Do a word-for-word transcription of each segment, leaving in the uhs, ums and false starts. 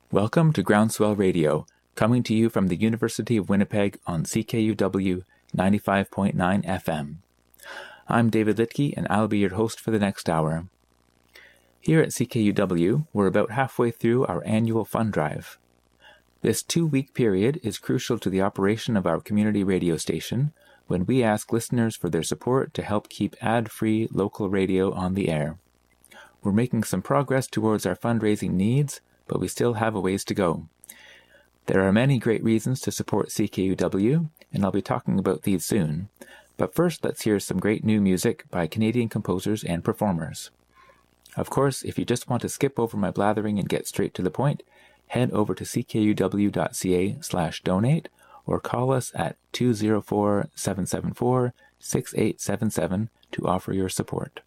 Welcome to Groundswell Radio, coming to you from the University of Winnipeg on C K U W ninety-five point nine F M. I'm David Litke, and I'll be your host for the next hour. Here at C K U W, we're about halfway through our annual fund drive. This two-week period is crucial to the operation of our community radio station, when we ask listeners for their support to help keep ad-free local radio on the air. We're making some progress towards our fundraising needs, but we still have a ways to go. There are many great reasons to support C K U W, and I'll be talking about these soon. But first, let's hear some great new music by Canadian composers and performers. Of course, if you just want to skip over my blathering and get straight to the point, head over to ckuw.ca slash donate or call us at two oh four, seven seven four, six eight seven seven to offer your support.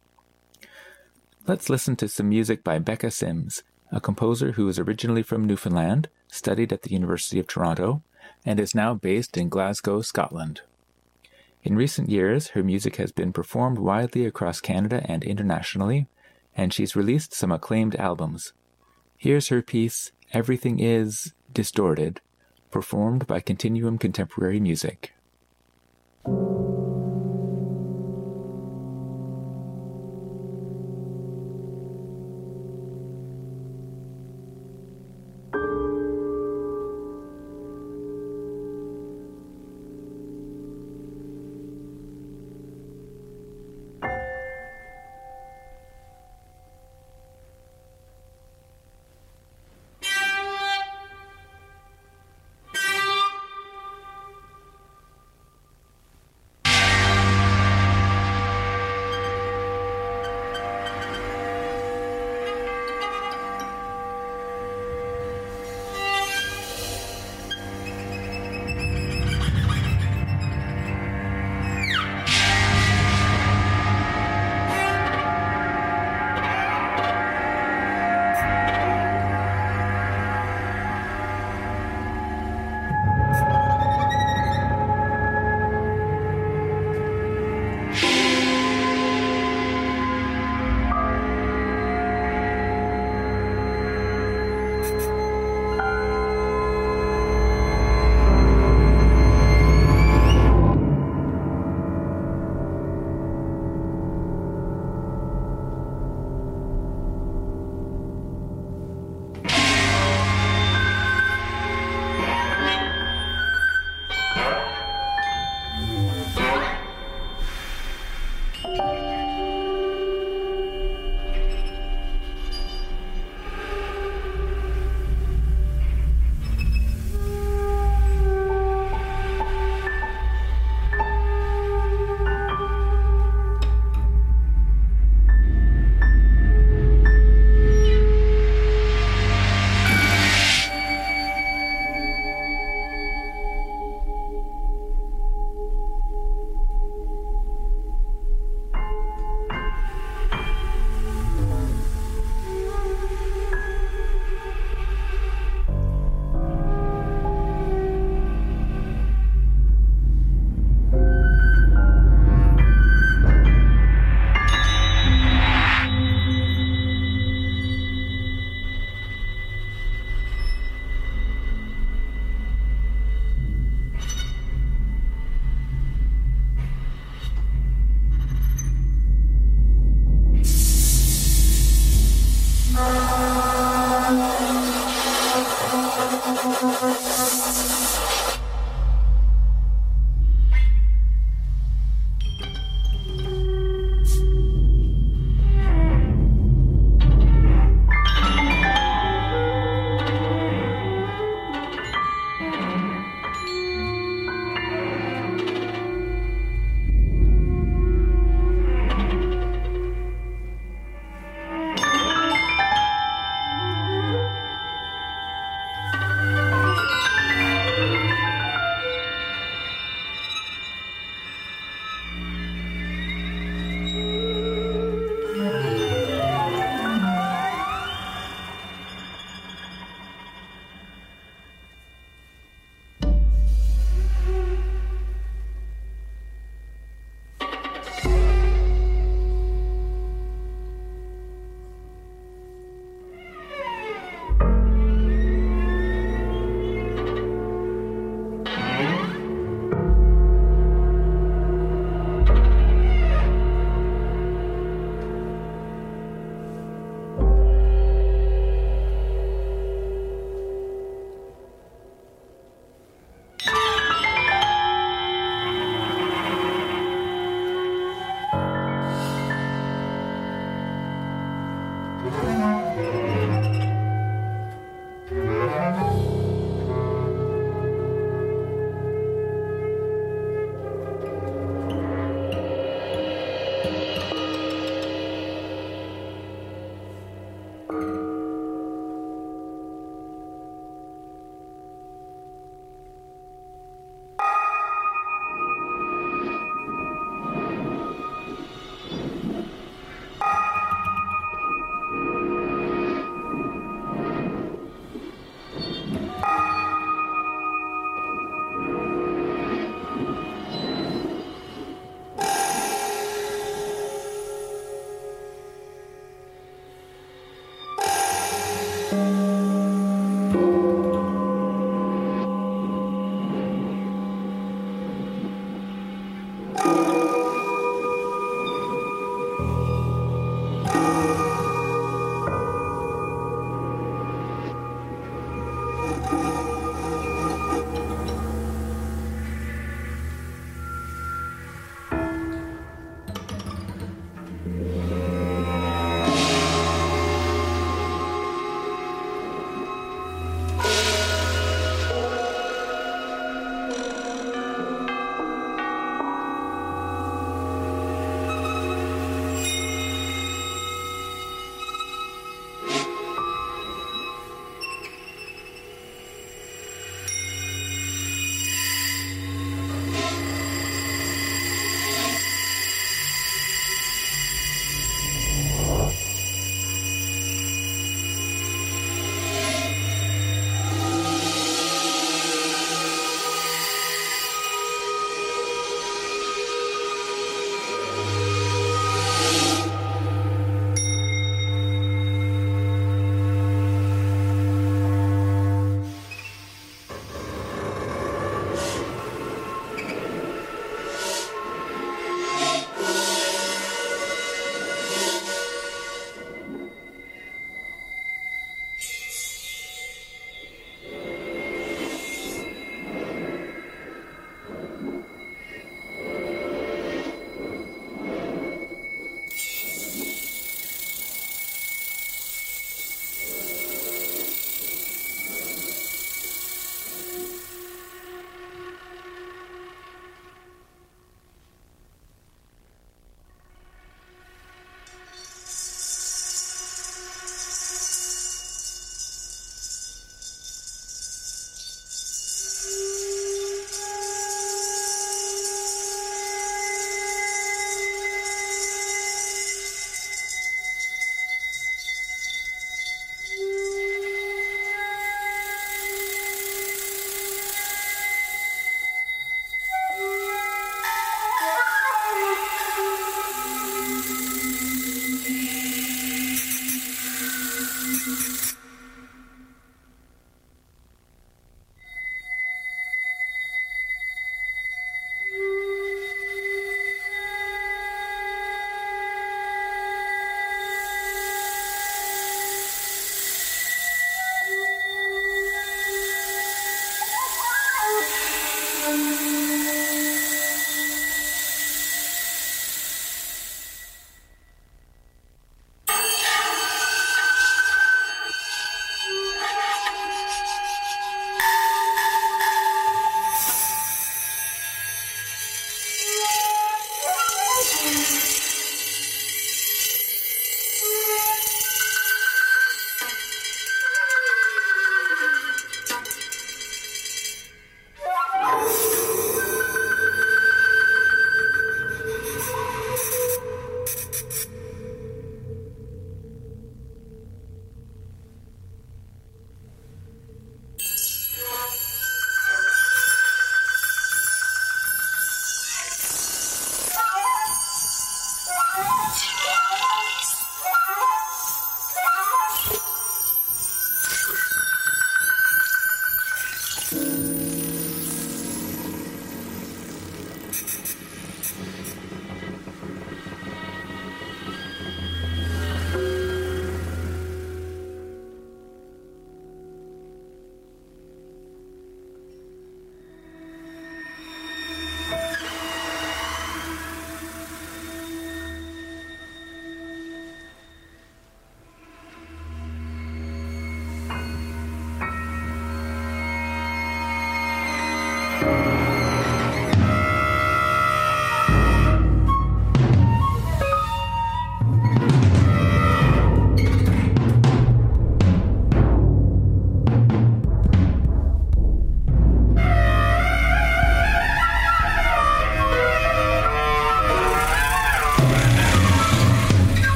Let's listen to some music by Becca Sims, a composer who is originally from Newfoundland, studied at the University of Toronto, and is now based in Glasgow, Scotland. In recent years, her music has been performed widely across Canada and internationally, and she's released some acclaimed albums. Here's her piece, Everything Is Distorted, performed by Continuum Contemporary Music.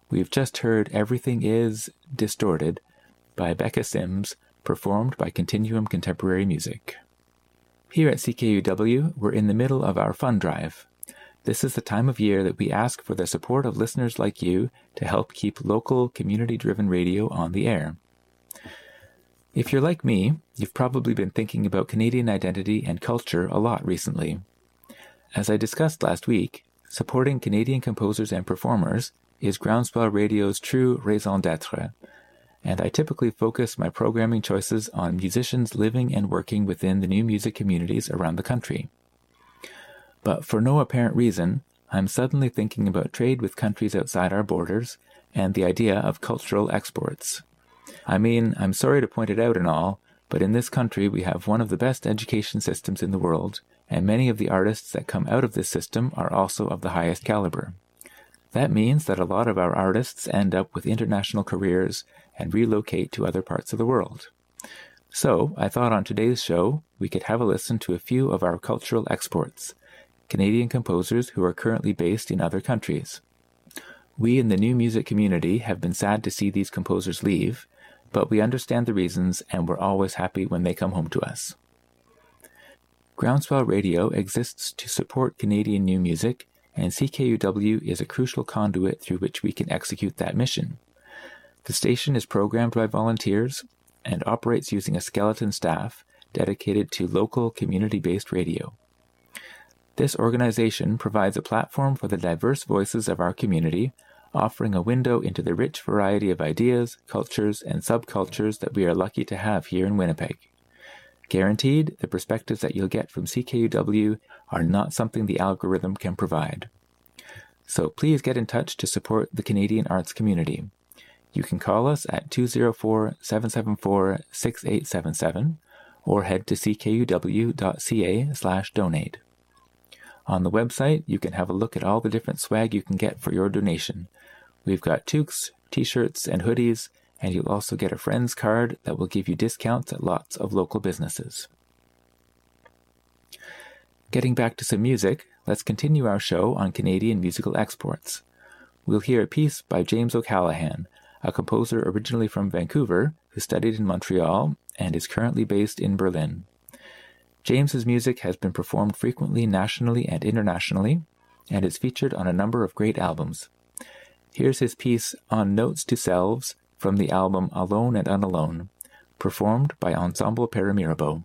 We've just heard Everything Is Distorted by Becca Sims, performed by Continuum Contemporary Music. Here at C K U W, we're in the middle of our fund drive. This is the time of year that we ask for the support of listeners like you to help keep local, community-driven radio on the air. If you're like me, you've probably been thinking about Canadian identity and culture a lot recently. As I discussed last week, supporting Canadian composers and performers is Groundswell Radio's true raison d'être, and I typically focus my programming choices on musicians living and working within the new music communities around the country. But for no apparent reason, I'm suddenly thinking about trade with countries outside our borders and the idea of cultural exports. I mean, I'm sorry to point it out and all, but in this country we have one of the best education systems in the world, and many of the artists that come out of this system are also of the highest caliber. That means that a lot of our artists end up with international careers and relocate to other parts of the world. So, I thought on today's show we could have a listen to a few of our cultural exports, Canadian composers who are currently based in other countries. We in the new music community have been sad to see these composers leave, but we understand the reasons and we're always happy when they come home to us. Groundswell Radio exists to support Canadian new music, and C K U W is a crucial conduit through which we can execute that mission. The station is programmed by volunteers and operates using a skeleton staff dedicated to local, community-based radio. This organization provides a platform for the diverse voices of our community, offering a window into the rich variety of ideas, cultures, and subcultures that we are lucky to have here in Winnipeg. Guaranteed, the perspectives that you'll get from C K U W are not something the algorithm can provide. So please get in touch to support the Canadian arts community. You can call us at two oh four, seven seven four, six eight seven seven or head to c k u w dot c a slash donate. On the website, you can have a look at all the different swag you can get for your donation. We've got toques, t-shirts, and hoodies, and you'll also get a friend's card that will give you discounts at lots of local businesses. Getting back to some music, let's continue our show on Canadian musical exports. We'll hear a piece by James O'Callaghan, a composer originally from Vancouver who studied in Montreal and is currently based in Berlin. James's music has been performed frequently nationally and internationally, and is featured on a number of great albums. Here's his piece On Notes to Selves from the album Alone and Unalone, performed by Ensemble Paramirabeau.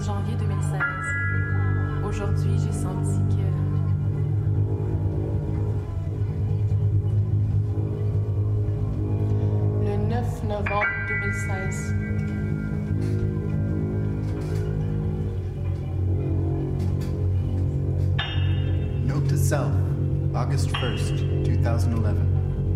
janvier deux mille seize. Aujourd'hui, j'ai senti que le neuf novembre deux mille seize. Note to self, August first, two thousand eleven.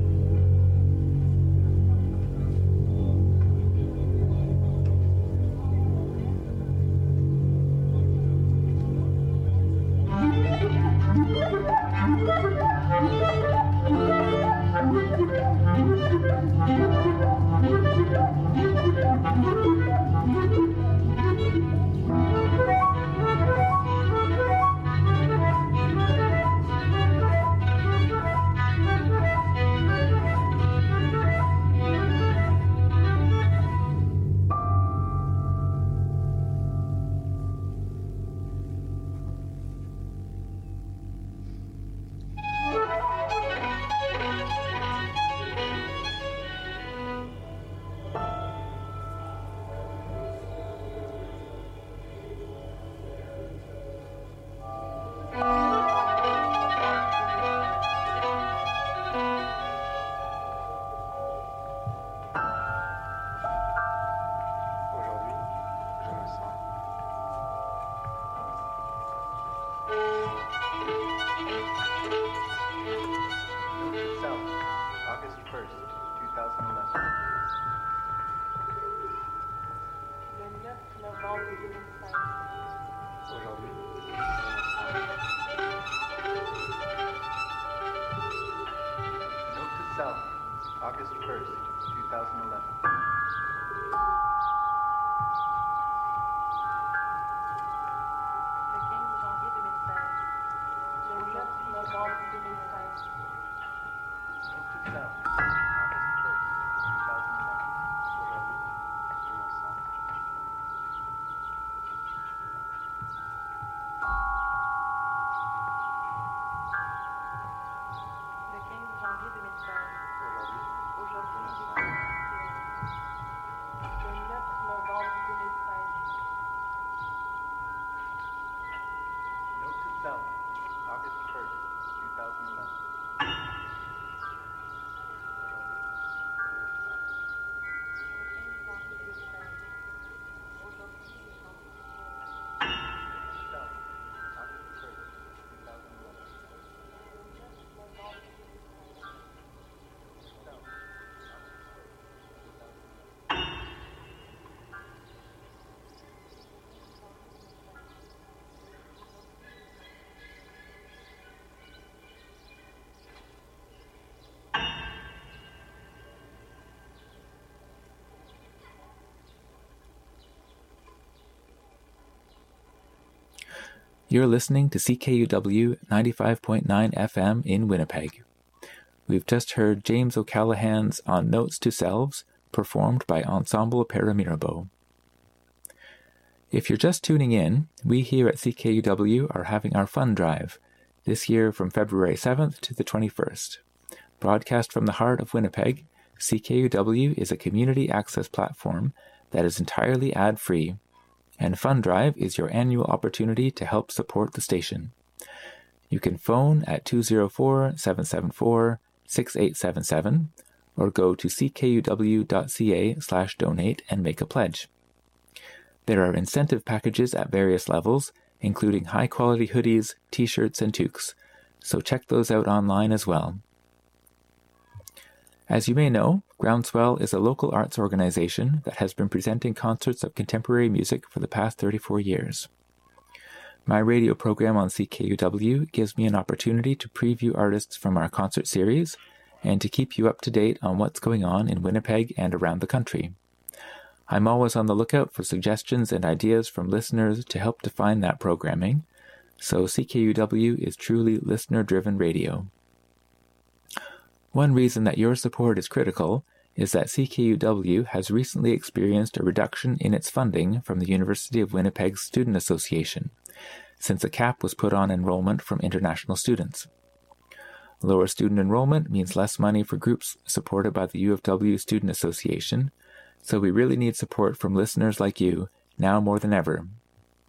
August first, two thousand eleven. Le quinze janvier deux mille seize. Le neuf novembre deux mille seize. Note to self, August first, two thousand eleven. Aujourd'hui, je me sens. Le quinze janvier deux mille seize. Aujourd'hui, Aujourd'hui, j'ai senti que le neuf novembre deux mille seize. note to self, August first, two thousand eleven. You're listening to C K U W ninety-five point nine F M in Winnipeg. We've just heard James O'Callaghan's On Notes to Selves, performed by Ensemble Paramirabeau. If you're just tuning in, we here at C K U W are having our fund drive, this year from February seventh to the twenty-first. Broadcast from the heart of Winnipeg, C K U W is a community access platform that is entirely ad-free, and Fund Drive is your annual opportunity to help support the station. You can phone at two oh four, seven seven four, six eight seven seven or go to c k u w dot c a slash donate and make a pledge. There are incentive packages at various levels, including high-quality hoodies, t-shirts, and toques, so check those out online as well. As you may know, Groundswell is a local arts organization that has been presenting concerts of contemporary music for the past thirty-four years. My radio program on C K U W gives me an opportunity to preview artists from our concert series and to keep you up to date on what's going on in Winnipeg and around the country. I'm always on the lookout for suggestions and ideas from listeners to help define that programming, so C K U W is truly listener-driven radio. One reason that your support is critical is that C K U W has recently experienced a reduction in its funding from the University of Winnipeg's Student Association, since a cap was put on enrollment from international students. Lower student enrollment means less money for groups supported by the U of W Student Association, so we really need support from listeners like you, now more than ever.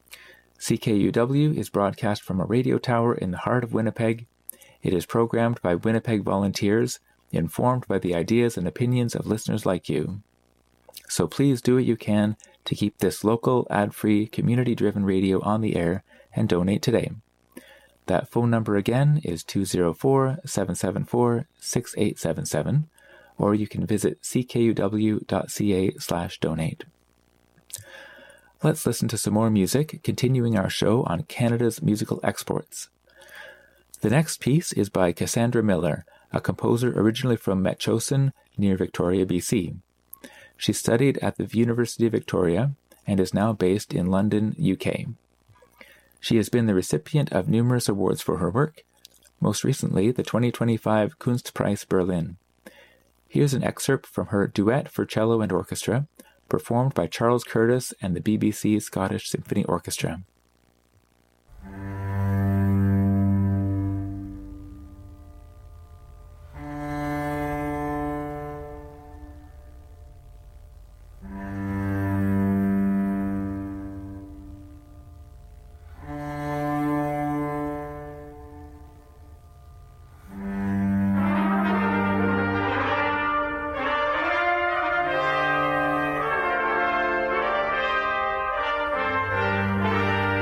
C K U W is broadcast from a radio tower in the heart of Winnipeg. It is programmed by Winnipeg volunteers, informed by the ideas and opinions of listeners like you. So please do what you can to keep this local, ad-free, community-driven radio on the air and donate today. That phone number again is two oh four, seven seven four, six eight seven seven, or you can visit c k u w dot c a slash donate. Let's listen to some more music, continuing our show on Canada's musical exports. The next piece is by Cassandra Miller, a composer originally from Metchosin, near Victoria, B C. She studied at the University of Victoria and is now based in London, U K. She has been the recipient of numerous awards for her work, most recently the twenty twenty-five Kunstpreis Berlin. Here's an excerpt from her Duet for Cello and Orchestra, performed by Charles Curtis and the B B C Scottish Symphony Orchestra. Thank you.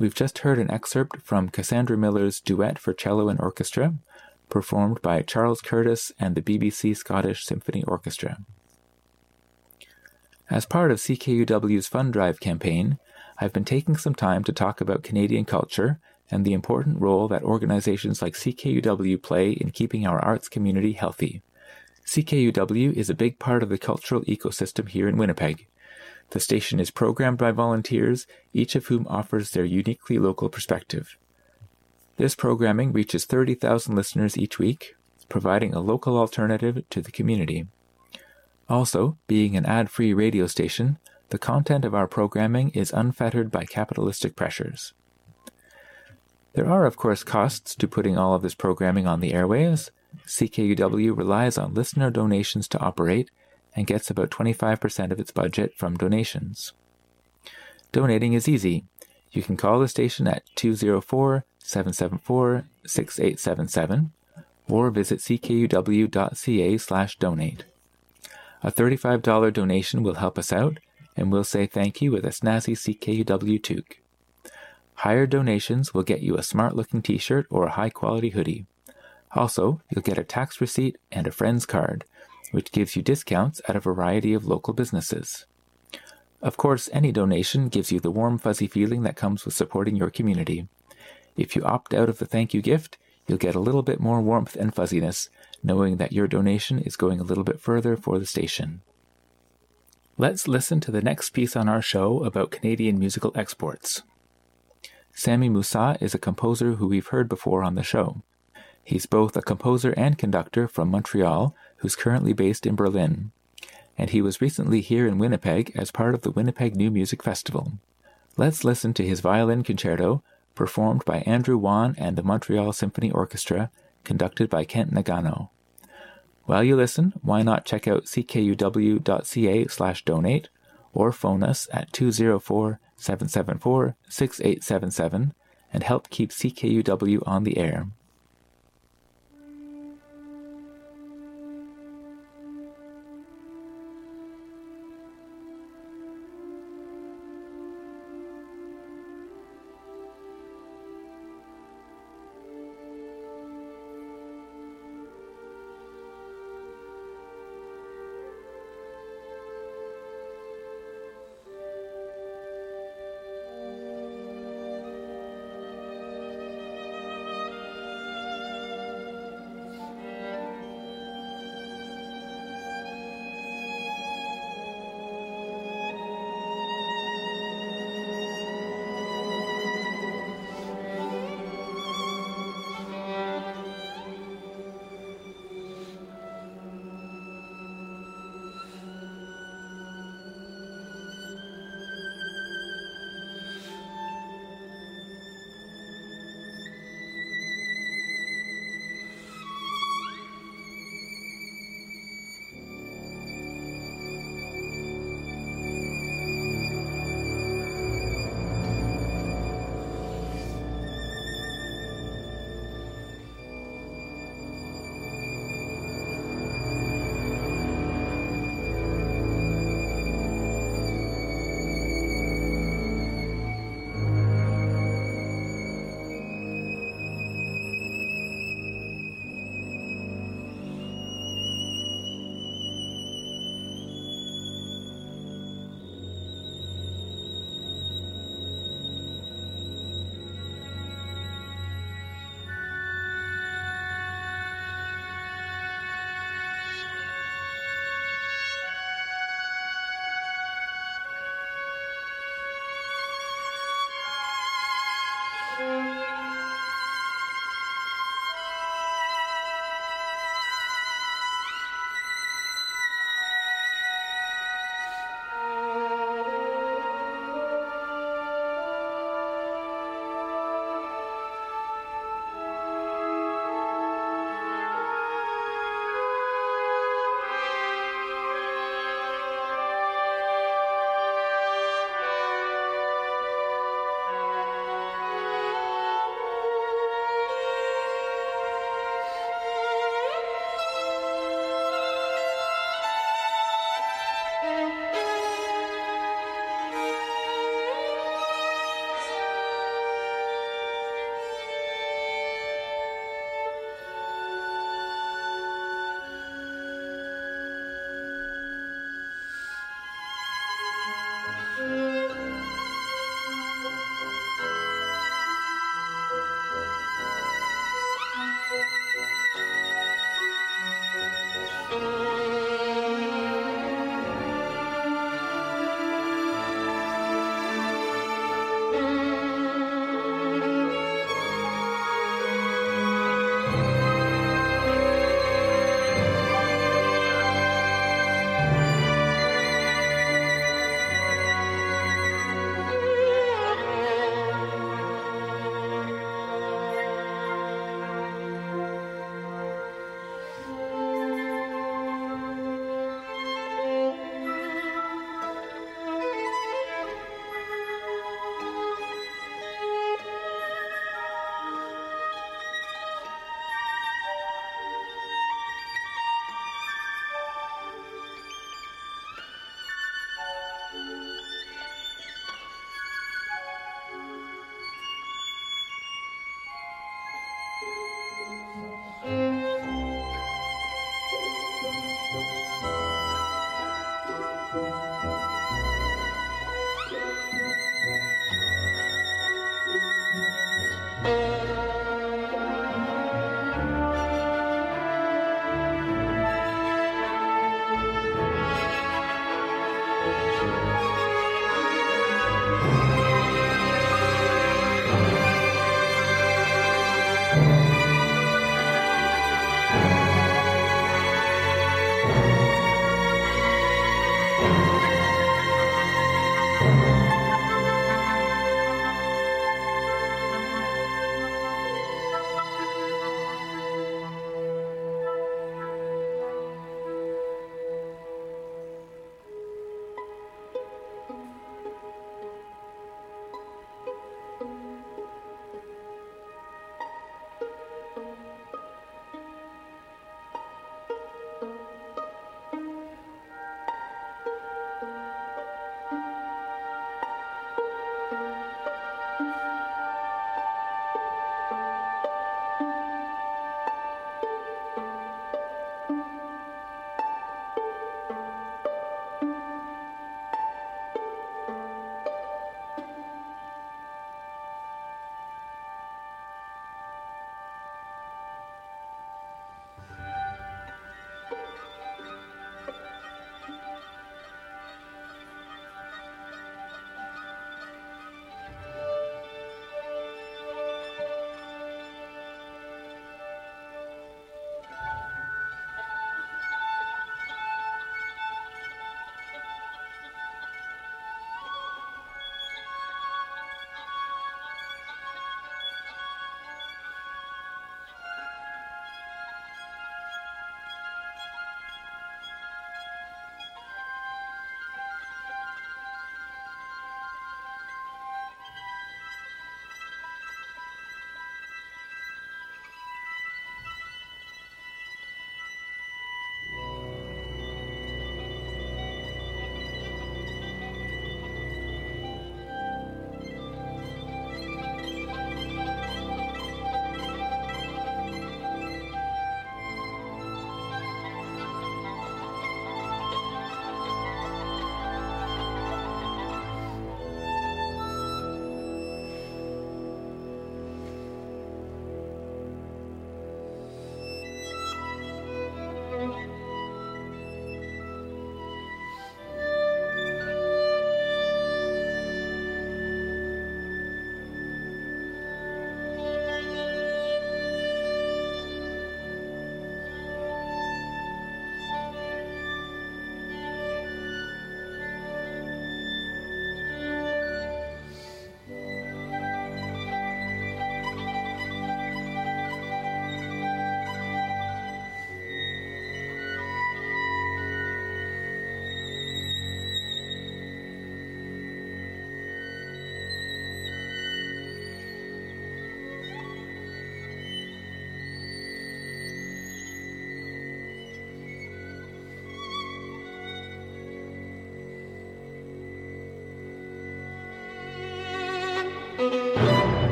We've just heard an excerpt from Cassandra Miller's Duet for Cello and Orchestra, performed by Charles Curtis and the B B C Scottish Symphony Orchestra. As part of C K U W's Fund Drive campaign, I've been taking some time to talk about Canadian culture and the important role that organizations like C K U W play in keeping our arts community healthy. C K U W is a big part of the cultural ecosystem here in Winnipeg. The station is programmed by volunteers, each of whom offers their uniquely local perspective. This programming reaches thirty thousand listeners each week, providing a local alternative to the community. Also, being an ad-free radio station, the content of our programming is unfettered by capitalistic pressures. There are, of course, costs to putting all of this programming on the airwaves. C K U W relies on listener donations to operate and gets about twenty-five percent of its budget from donations. Donating is easy. You can call the station at two oh four, seven seven four, six eight seven seven or visit c k u w dot c a slash donate. A thirty-five dollars donation will help us out, and we'll say thank you with a snazzy C K U W toque. Higher donations will get you a smart-looking t-shirt or a high-quality hoodie. Also, you'll get a tax receipt and a friend's card, which gives you discounts at a variety of local businesses. Of course, any donation gives you the warm, fuzzy feeling that comes with supporting your community. If you opt out of the thank you gift, you'll get a little bit more warmth and fuzziness, knowing that your donation is going a little bit further for the station. Let's listen to the next piece on our show about Canadian musical exports. Sami Moussa is a composer who we've heard before on the show. He's both a composer and conductor from Montreal, who's currently based in Berlin. And he was recently here in Winnipeg as part of the Winnipeg New Music Festival. Let's listen to his violin concerto, performed by Andrew Wan and the Montreal Symphony Orchestra, conducted by Kent Nagano. While you listen, why not check out c k u w dot c a slash donate or phone us at two oh four, seven seven four, six eight seven seven and help keep C K U W on the air. Thank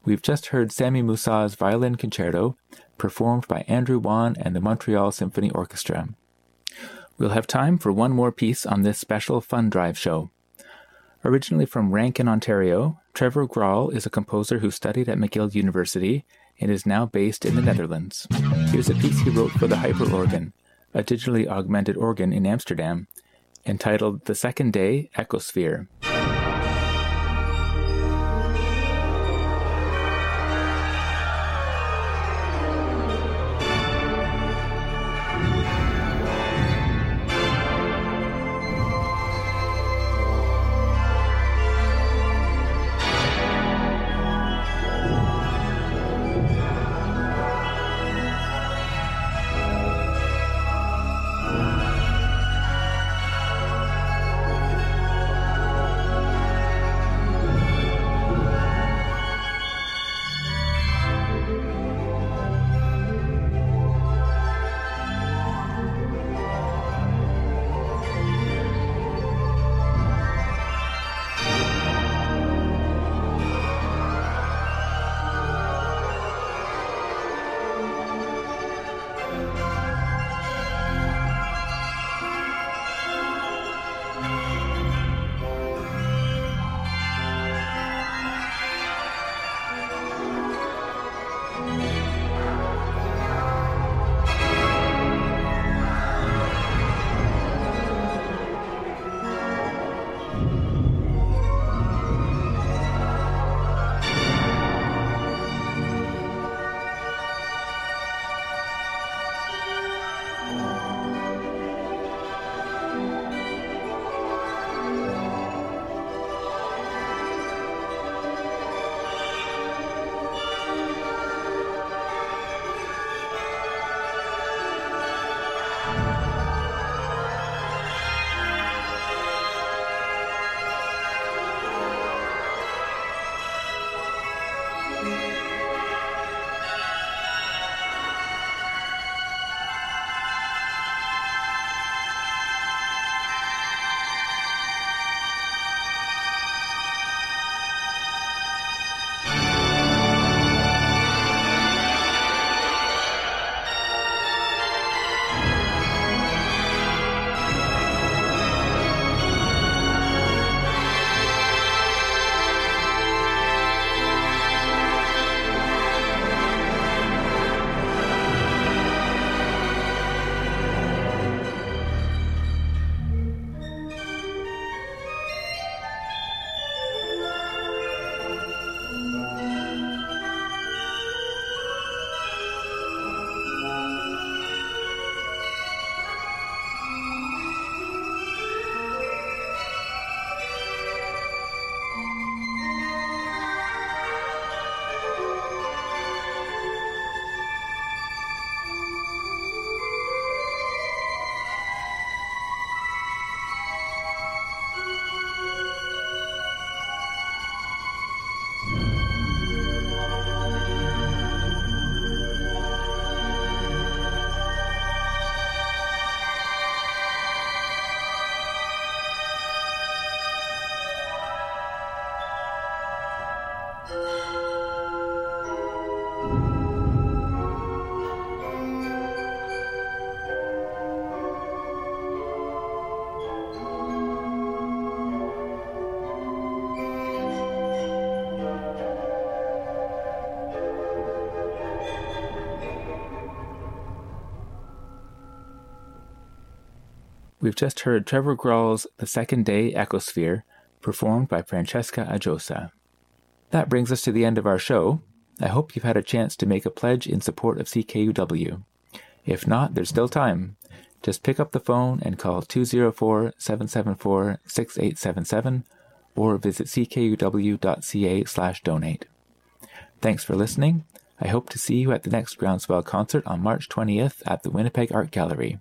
We've just heard Sami Musa's Violin Concerto, performed by Andrew Wan and the Montreal Symphony Orchestra. We'll have time for one more piece on this special Fun Drive show. Originally from Rankin, Ontario, Trevor Graal is a composer who studied at McGill University and is now based in the Netherlands. Here's a piece he wrote for the Hyperorgan, a digitally augmented organ in Amsterdam, entitled The Second Day Echosphere. We've just heard Trevor Graal's The Second Day Echosphere, performed by Francesca Ajosa. That brings us to the end of our show. I hope you've had a chance to make a pledge in support of C K U W. If not, there's still time. Just pick up the phone and call two oh four, seven seven four, six eight seven seven or visit c k u w dot c a slash donate. Thanks for listening. I hope to see you at the next Groundswell concert on March twentieth at the Winnipeg Art Gallery.